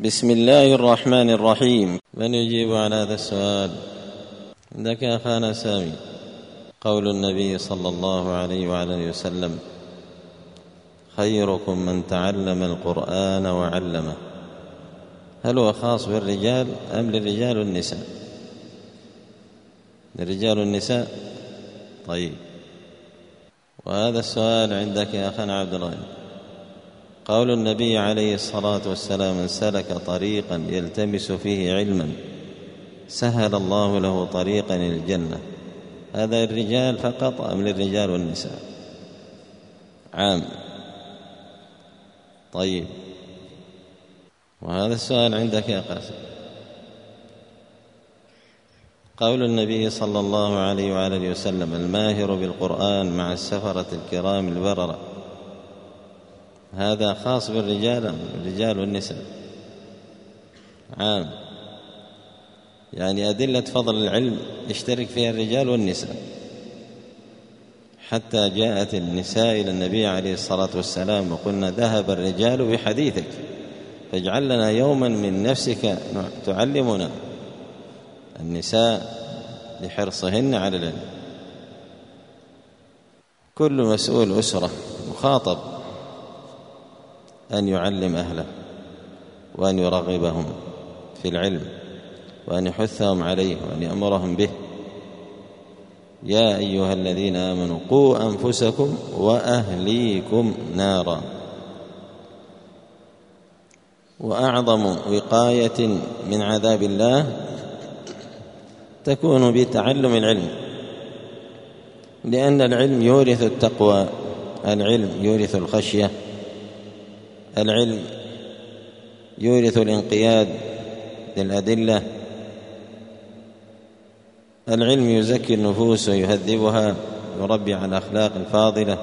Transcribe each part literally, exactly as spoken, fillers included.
بسم الله الرحمن الرحيم. من يجيب على هذا السؤال؟ عندك يا أخانا سامي قول النبي صلى الله عليه وعلى وسلم: خيركم من تعلم القرآن وعلمه. هل هو خاص بالرجال أم للرجال والنساء؟ للرجال والنساء. طيب، وهذا السؤال عندك يا أخانا عبد الله. قول النبي عليه الصلاة والسلام: من سلك طريقا يلتمس فيه علما سهل الله له طريقا إلى الجنة. هذا للرجال فقط أم للرجال والنساء؟ عام. طيب، وهذا السؤال عندك يا قاسم. قول النبي صلى الله عليه وآله وسلم: الماهر بالقرآن مع السفرة الكرام البررة. هذا خاص بالرجال أم الرجال والنساء؟ عام، يعني أدلة فضل العلم يشترك فيها الرجال والنساء، حتى جاءت النساء إلى النبي عليه الصلاة والسلام وقلنا: ذهب الرجال بحديثك فاجعل لنا يوما من نفسك تعلمنا. النساء لحرصهن على العلم. كل مسؤول أسرة مخاطب أن يعلم أهله وأن يرغبهم في العلم وأن يحثهم عليه وأن يأمرهم به. يا أيها الذين آمنوا قوا أنفسكم وأهليكم نارا. وأعظم وقاية من عذاب الله تكون بتعلم العلم، لأن العلم يورث التقوى، العلم يورث الخشية، العلم يورث الانقياد للأدلة، العلم يزكي النفوس ويهذبها، يربي على الأخلاق الفاضلة.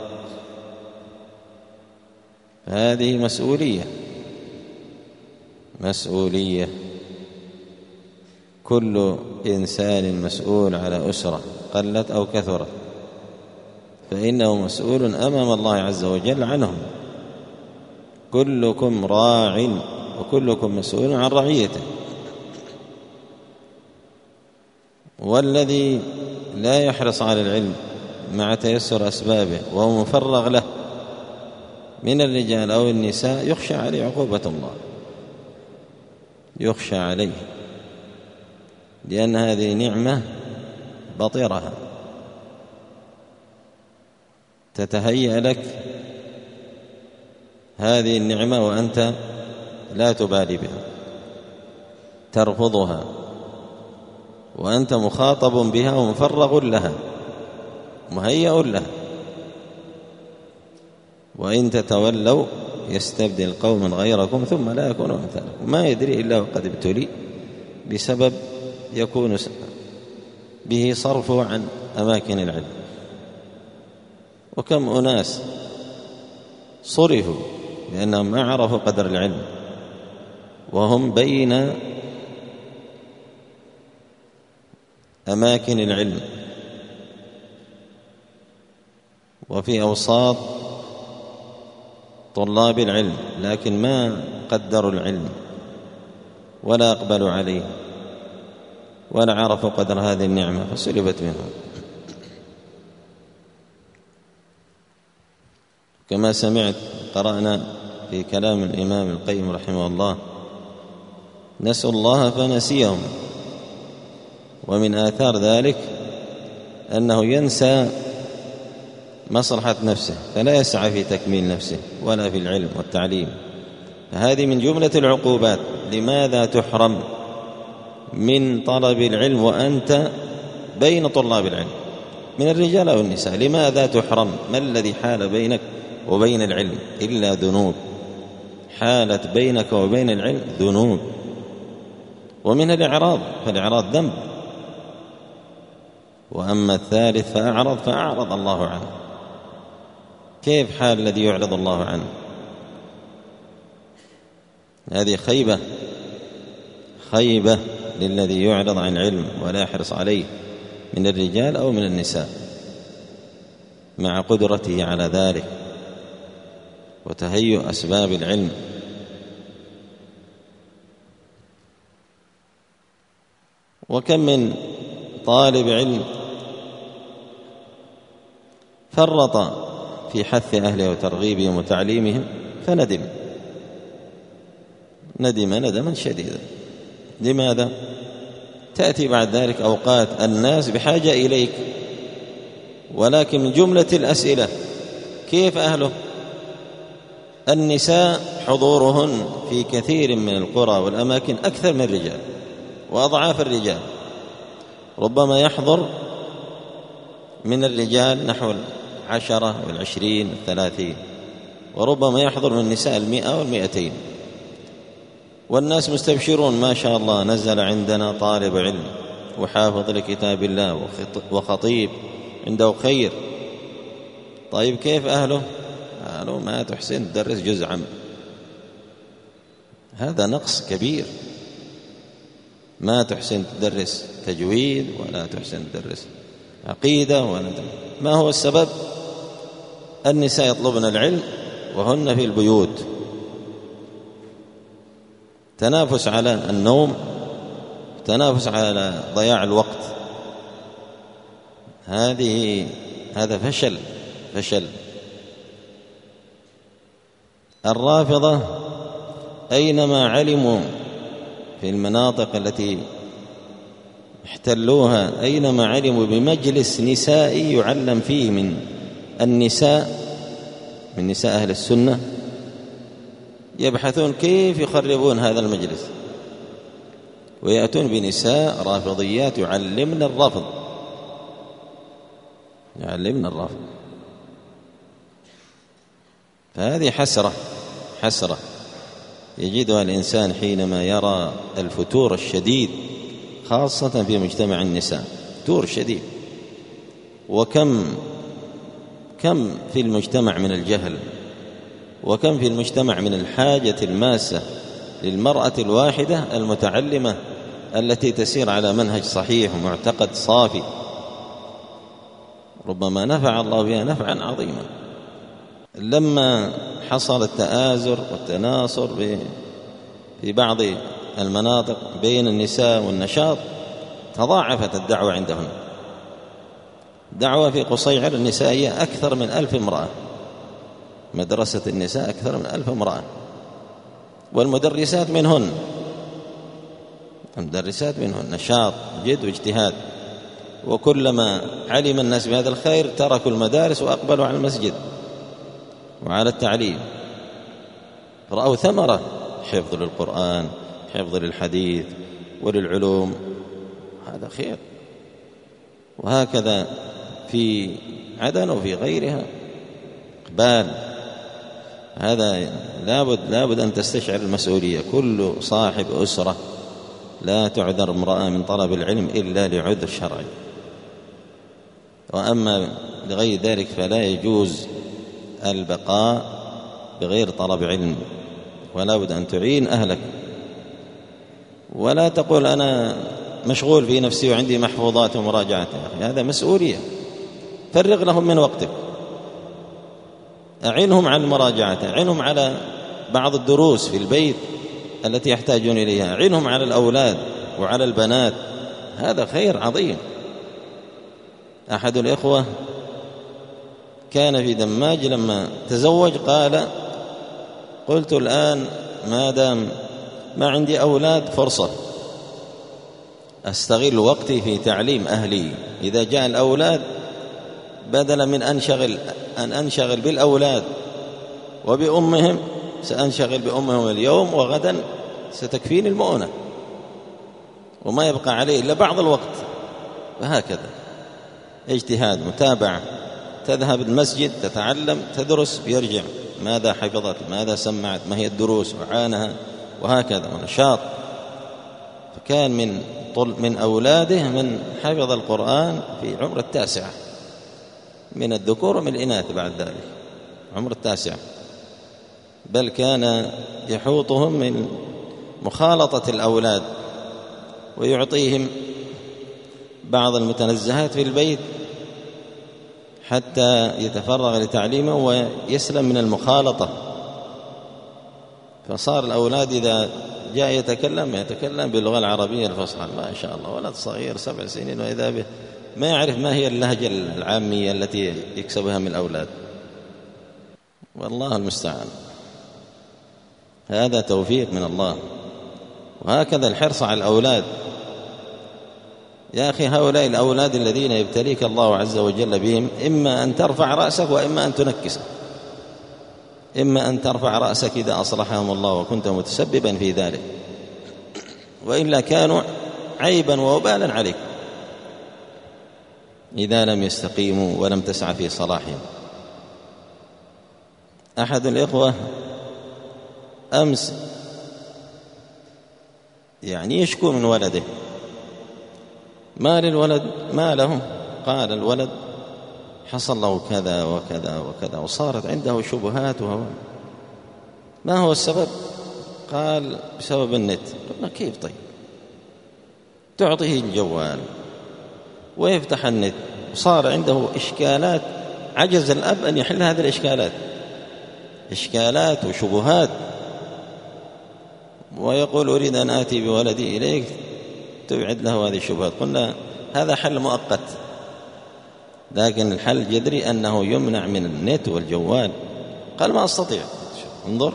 هذه مسؤولية مسؤولية كل إنسان مسؤول على أسرة قلت أو كثرت، فإنه مسؤول أمام الله عز وجل عنهم. كلكم راع وكلكم مسؤول عن رعيته. والذي لا يحرص على العلم مع تيسر أسبابه وهو مفرغ له من الرجال أو النساء يخشى عليه عقوبة الله، يخشى عليه، لأن هذه نعمة بطرها تتهيأ لك هذه النعمة وأنت لا تبالي بها، ترفضها وأنت مخاطب بها ومفرغ لها مهيأ لها. وإن تتولوا يستبدل قوما غيركم ثم لا يكونوا أمثالكم. ما يدري إلا وقد ابتلي بسبب يكون به صرفه عن أماكن العلم. وكم أناس صرفوا لأنهم ما عرفوا قدر العلم وهم بين أماكن العلم وفي أوساط طلاب العلم، لكن ما قدروا العلم ولا أقبلوا عليه ولا عرفوا قدر هذه النعمة فسلبت منهم. كما سمعت قرأنا في كلام الإمام القيم رحمه الله: نسوا الله فنسيهم. ومن آثار ذلك أنه ينسى مصلحة نفسه فلا يسعى في تكميل نفسه ولا في العلم والتعليم. هذه من جملة العقوبات. لماذا تحرم من طلب العلم وأنت بين طلاب العلم من الرجال أو النساء؟ لماذا تحرم؟ ما الذي حال بينك وبين العلم إلا ذنوب؟ حالت بينك وبين العلم ذنوب. ومن الإعراض، فالإعراض ذنب. وأما الثالث فأعرض فأعرض الله عنه. كيف حال الذي يعرض الله عنه؟ هذه خيبة خيبة للذي يعرض عن علم ولا يحرص عليه من الرجال أو من النساء مع قدرته على ذلك وتهيؤ أسباب العلم. وكم من طالب علم فرط في حث أهله وترغيبهم وتعليمهم فندم ندم ندما شديدا. لماذا؟ تأتي بعد ذلك أوقات الناس بحاجة إليك، ولكن من جملة الأسئلة كيف أهله؟ النساء حضورهن في كثير من القرى والأماكن أكثر من الرجال وأضعاف الرجال، ربما يحضر من الرجال نحو العشرة والعشرين والثلاثين، وربما يحضر من النساء المئة والمئتين، والناس مستبشرون ما شاء الله نزل عندنا طالب علم وحافظ لكتاب الله وخطيب عنده خير. طيب كيف أهله؟ قالوا ما تحسن تدرس جزء عام. هذا نقص كبير، ما تحسن تدرس تجويد ولا تحسن تدرس عقيدة ولا تدرس. ما هو السبب؟ النساء يطلبن العلم وهن في البيوت، تنافس على النوم، تنافس على ضياع الوقت. هذه هذا فشل فشل. الرافضة أينما علموا في المناطق التي احتلوها، أينما علموا بمجلس نسائي يعلم فيه من النساء من نساء أهل السنة، يبحثون كيف يخربون هذا المجلس، ويأتون بنساء رافضيات يعلمن الرفض يعلمن الرفض. فهذه حسرة حسرة يجدها الإنسان حينما يرى الفتور الشديد خاصة في مجتمع النساء، فتور شديد. وكم كم في المجتمع من الجهل، وكم في المجتمع من الحاجة الماسة للمرأة الواحدة المتعلمة التي تسير على منهج صحيح ومعتقد صافي، ربما نفع الله بها نفعا عظيما. لما حصل التآزر والتناصر في بعض المناطق بين النساء والنشاط، تضاعفت الدعوة عندهن. دعوة في قصيعر النسائية أكثر من ألف امرأة، مدرسة النساء أكثر من ألف امرأة، والمدرسات منهن المدرسات منهن نشاط جد واجتهاد. وكلما علم الناس بهذا الخير تركوا المدارس وأقبلوا على المسجد وعلى التعليم، رأوا ثمرة، حفظ للقرآن، حفظ للحديث وللعلوم، هذا خير. وهكذا في عدن وفي غيرها إقبال. هذا لابد لابد أن تستشعر المسؤولية. كل صاحب أسرة لا تعذر امرأة من طلب العلم إلا لعذر شرعي، وأما لغير ذلك فلا يجوز البقاء بغير طلب علم، ولا بد أن تعين أهلك. ولا تقول أنا مشغول في نفسي وعندي محفوظات ومراجعات، هذا مسؤولية. فرغ لهم من وقتك، أعنهم على المراجعات، أعنهم على بعض الدروس في البيت التي يحتاجون إليها، أعنهم على الأولاد وعلى البنات، هذا خير عظيم. أحد الإخوة كان في دماج لما تزوج قال: قلت الآن ما دام ما عندي أولاد فرصة أستغل وقتي في تعليم أهلي، إذا جاء الأولاد بدلا من أنشغل أن أنشغل بالأولاد وبأمهم سأنشغل بأمهم اليوم، وغدا ستكفيني المؤونة وما يبقى عليه إلا بعض الوقت. وهكذا اجتهاد، متابعة، تذهب المسجد تتعلم تدرس، بيرجع ماذا حفظت، ماذا سمعت، ما هي الدروس وعانها، وهكذا ونشاط. فكان من طل من أولاده من حفظ القرآن في عمر التاسعة من الذكور ومن الإناث بعد ذلك، عمر التاسعة، بل كان يحوطهم من مخالطة الأولاد ويعطيهم بعض المتنزهات في البيت حتى يتفرغ لتعليمه ويسلم من المخالطة. فصار الأولاد إذا جاء يتكلم يتكلم باللغة العربية الفصحى ما شاء الله، ولد صغير سبع سنين وإذا به ما يعرف ما هي اللهجة العامية التي يكسبها من الأولاد. والله المستعان، هذا توفيق من الله. وهكذا الحرص على الأولاد. يا أخي هؤلاء الأولاد الذين يبتليك الله عز وجل بهم إما أن ترفع رأسك وإما أن تنكسه، إما أن ترفع رأسك إذا أصلحهم الله وكنت متسببا في ذلك، وإلا كانوا عيبا ووبالا عليك إذا لم يستقيموا ولم تسعى في صلاحهم. أحد الإخوة أمس يعني يشكو من ولده، ما للولد ما له، قال الولد حصل له كذا وكذا وكذا وصارت عنده شبهات وهو ما هو السبب؟ قال بسبب النت. قلنا كيف طيب؟ تعطيه الجوال ويفتح النت وصار عنده إشكالات عجز الأب أن يحل هذه الإشكالات، إشكالات وشبهات، ويقول أريد أن آتي بولدي إليك تبعد له هذه الشبهات. قلنا هذا حل مؤقت، لكن الحل الجذري أنه يمنع من النت والجوال. قال ما أستطيع. انظر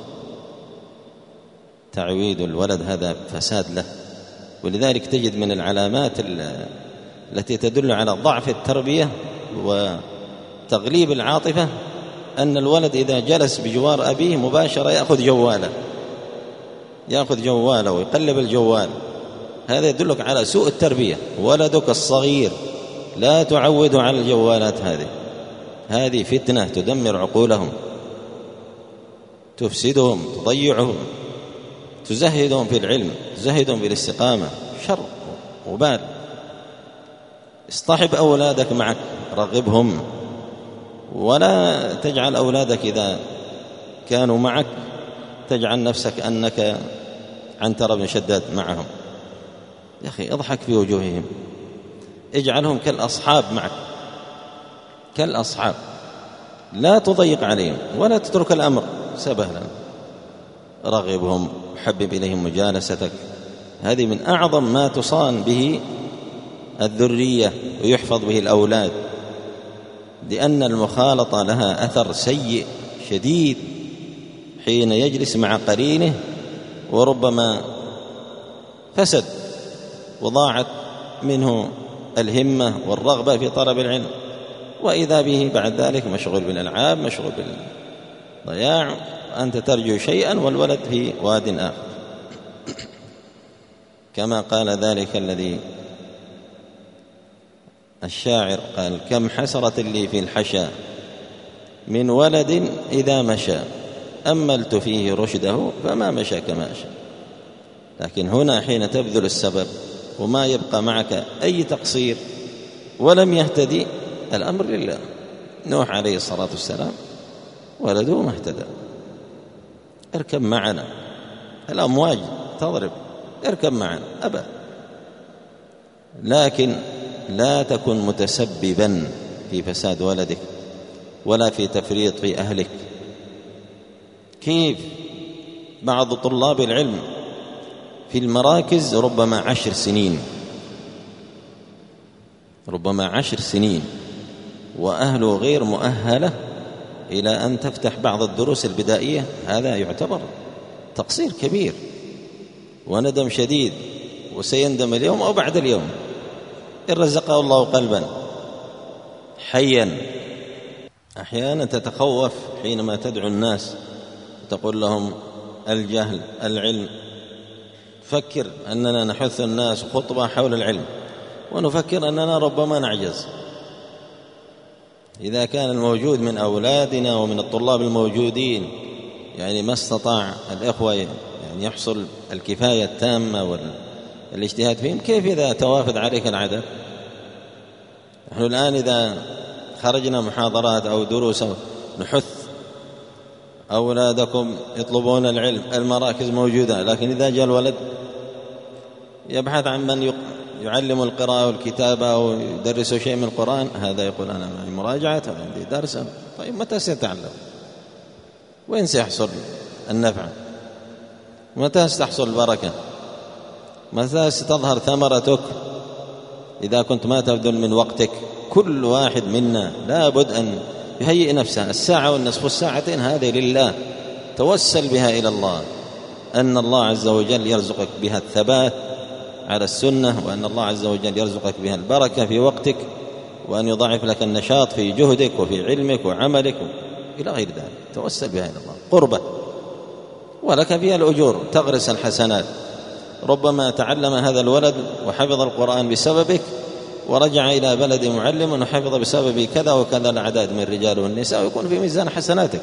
تعويد الولد هذا فساد له. ولذلك تجد من العلامات التي تدل على ضعف التربية وتغليب العاطفة أن الولد إذا جلس بجوار أبيه مباشرة يأخذ جواله يأخذ جواله ويقلب الجوال. هذا يدلك على سوء التربية. ولدك الصغير لا تعود على الجوالات هذه، هذه فتنة تدمر عقولهم، تفسدهم، تضيعهم، تزهدهم في العلم، تزهدهم في الاستقامة، شر وبال. اصطحب أولادك معك، رغبهم، ولا تجعل أولادك إذا كانوا معك تجعل نفسك أنك عنتر بن شداد معهم. يا أخي اضحك في وجوههم، اجعلهم كالأصحاب معك، كالأصحاب، لا تضيق عليهم ولا تترك الأمر سبهلا. رغبهم، حبب إليهم مجالستك. هذه من أعظم ما تصان به الذرية ويحفظ به الأولاد، لأن المخالطة لها أثر سيء شديد حين يجلس مع قرينه، وربما فسد وضاعت منه الهمة والرغبة في طلب العلم، وإذا به بعد ذلك مشغول بالألعاب، مشغول بالضياع، أنت ترجو شيئا والولد في واد آخر. كما قال ذلك الذي الشاعر قال كم حسرة لي في الحشا من ولد إذا مشى أملت فيه رشده فما مشى كما أشاء. لكن هنا حين تبذل السبب وما يبقى معك أي تقصير ولم يهتدي، الأمر لله. نوح عليه الصلاة والسلام ولده ما اهتدى. اركب معنا، الأمواج تضرب، اركب معنا، أبى. لكن لا تكن متسببا في فساد ولدك ولا في تفريط في أهلك. كيف بعض طلاب العلم في المراكز ربما عشر سنين ربما عشر سنين وأهله غير مؤهلة إلى أن تفتح بعض الدروس البدائية، هذا يعتبر تقصير كبير وندم شديد، وسيندم اليوم أو بعد اليوم إن رزقه الله قلبا حيا. أحيانا تتخوف حينما تدعو الناس تقول لهم الجهل العلم. فكر أننا نحث الناس خطبة حول العلم ونفكر أننا ربما نعجز. إذا كان الموجود من أولادنا ومن الطلاب الموجودين يعني ما استطاع الإخوة يعني يحصل الكفاية التامة والاجتهاد فيهم، كيف إذا توافد عليك العدد؟ نحن الآن إذا خرجنا محاضرات أو دروس نحث أولادكم يطلبون العلم، المراكز موجودة، لكن إذا جاء الولد يبحث عن من يعلم القراءة والكتابة أو يدرس شيء من القرآن، هذا يقول أنا معي مراجعة عندي درس. طيب متى سيتعلم؟ وين سيحصل النفع؟ متى ستحصل البركة؟ متى ستظهر ثمرتك؟ إذا كنت ما تبذل من وقتك. كل واحد منا لا بد أن يهيئ نفسه. الساعة والنصف والساعتين هذه لله، توسل بها إلى الله، أن الله عز وجل يرزقك بها الثبات على السنة، وأن الله عز وجل يرزقك بها البركة في وقتك، وأن يضاعف لك النشاط في جهدك وفي علمك وعملك إلى غير ذلك. توسل بها إلى الله قربة، ولك فيها الأجور، تغرس الحسنات. ربما تعلم هذا الولد وحفظ القرآن بسببك، ورجع إلى بلد معلم وحفظ بسبب كذا وكذا الأعداد من الرجال والنساء، ويكون في ميزان حسناتك.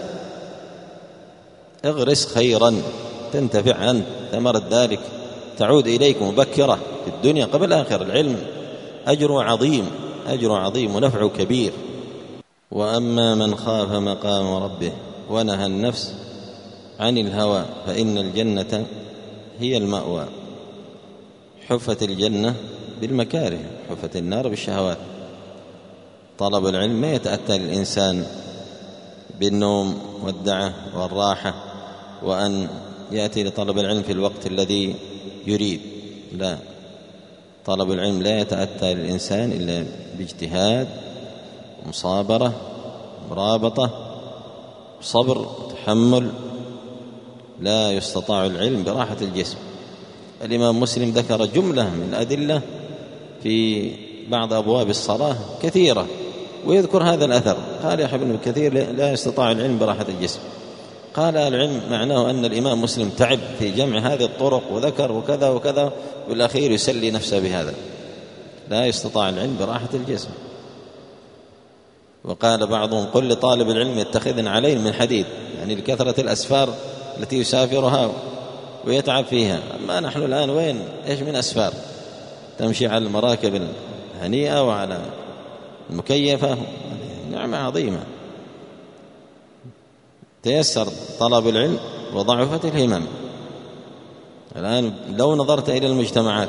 اغرس خيرا تنتفع أنت، ثمرة ذلك تعود إليك مبكرة في الدنيا قبل الآخرة. العلم أجر عظيم، أجر عظيم ونفع كبير. وأما من خاف مقام ربه ونهى النفس عن الهوى فإن الجنة هي المأوى. حفت الجنة بالمكاره، حفت النار بالشهوات. طلب العلم ما يتأتى للإنسان بالنوم والدعة والراحة، وأن يأتي لطلب العلم في الوقت الذي يريد. لا، طلب العلم لا يتأتى للإنسان إلا باجتهاد، مصابرة، مرابطة، صبر، تحمل. لا يستطاع العلم براحة الجسم. الإمام مسلم ذكر جملة من الأدلة في بعض أبواب الصلاة كثيرة، ويذكر هذا الأثر. قال يا ابن كثير لا يستطاع العلم براحة الجسم. قال العلم معناه أن الإمام مسلم تعب في جمع هذه الطرق وذكر وكذا وكذا، والأخير يسلي نفسه بهذا. لا يستطاع العلم براحة الجسم. وقال بعضهم قل لطالب العلم يتخذن عليه من حديد، يعني لكثرة الأسفار التي يسافرها ويتعب فيها. أما نحن الآن وين إيش من أسفار؟ تمشي على المراكب الهنيئة وعلى المكيفة، نعمة عظيمة. تيسر طلب العلم وضعفت الهمم. الآن لو نظرت إلى المجتمعات،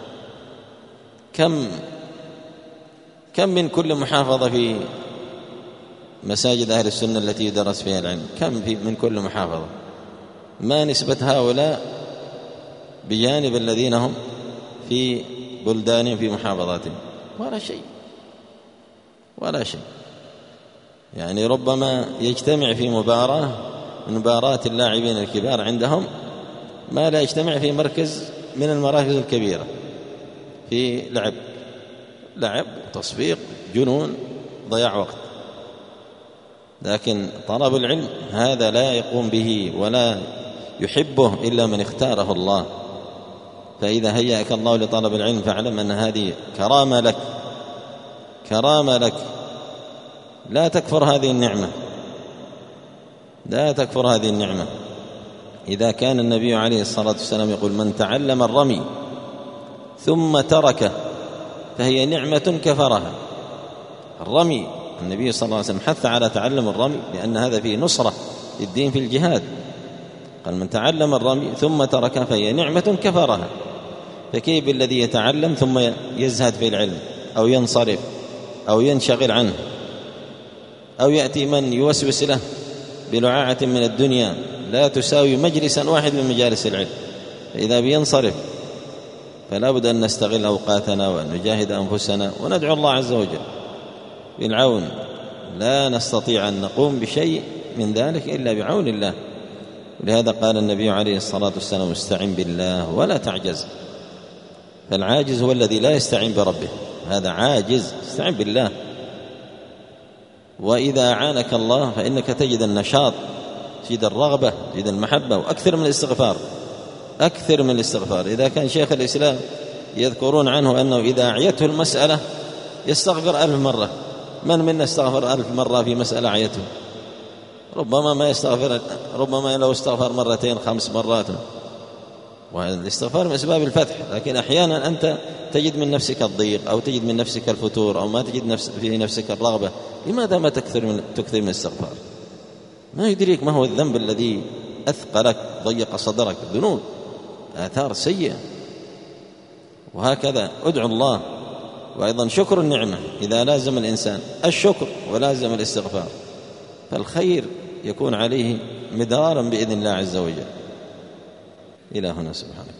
كم كم من كل محافظة في مساجد أهل السنة التي يدرس فيها العلم، كم في من كل محافظة؟ ما نسبة هؤلاء بجانب الذين هم في بلدانهم في محافظاتهم؟ ولا شيء، ولا شيء. يعني ربما يجتمع في مباراة من مباريات اللاعبين الكبار عندهم ما لا يجتمع في مركز من المراكز الكبيرة في لعب لعب تصفيق، جنون، ضياع وقت. لكن طلب العلم هذا لا يقوم به ولا يحبه إلا من اختاره الله. فإذا هيأك الله لطلب العلم فاعلم أن هذه كرامة لك، كرامة لك. لا تكفر هذه النعمة، لا تكفر هذه النعمة. إذا كان النبي عليه الصلاة والسلام يقول من تعلم الرمي ثم تركه فهي نعمة كفرها. الرمي النبي صلى الله عليه وسلم حث على تعلم الرمي لأن هذا فيه نصرة للدين في الجهاد. قال من تعلم الرمي ثم تركه فهي نعمة كفرها. فكيف بالذي يتعلم ثم يزهد في العلم أو ينصرف أو ينشغل عنه، أو يأتي من يوسوس له بلعاعة من الدنيا لا تساوي مجلسا واحد من مجالس العلم، فإذا بينصرف. فلا بد أن نستغل أوقاتنا وأن نجاهد أنفسنا وندعو الله عز وجل بالعون. لا نستطيع أن نقوم بشيء من ذلك إلا بعون الله. ولهذا قال النبي عليه الصلاة والسلام استعن بالله ولا تعجز. فالعاجز هو الذي لا يستعين بربه، هذا عاجز. استعن بالله. وإذا أعانك الله فإنك تجد النشاط، تجد الرغبة، تجد المحبة، وأكثر من الاستغفار، أكثر من الاستغفار. إذا كان شيخ الإسلام يذكرون عنه أنه إذا أعيته المسألة يستغفر ألف مرة. من منا استغفر ألف مرة في مسألة أعيته؟ ربما ما يستغفر، ربما لو استغفر مرتين خمس مرات. والاستغفار من أسباب الفتح. لكن أحيانا أنت تجد من نفسك الضيق أو تجد من نفسك الفتور أو ما تجد نفس في نفسك الرغبة. لماذا ما تكثر من تكثر من الاستغفار؟ ما يدريك ما هو الذنب الذي أثقلك ضيق صدرك. الذنوب آثار سيئة. وهكذا ادعو الله. وأيضا شكر النعمة، إذا لازم الإنسان الشكر ولازم الاستغفار فالخير يكون عليه مدارا بإذن الله عز وجل. إلى هنا. سبحانك.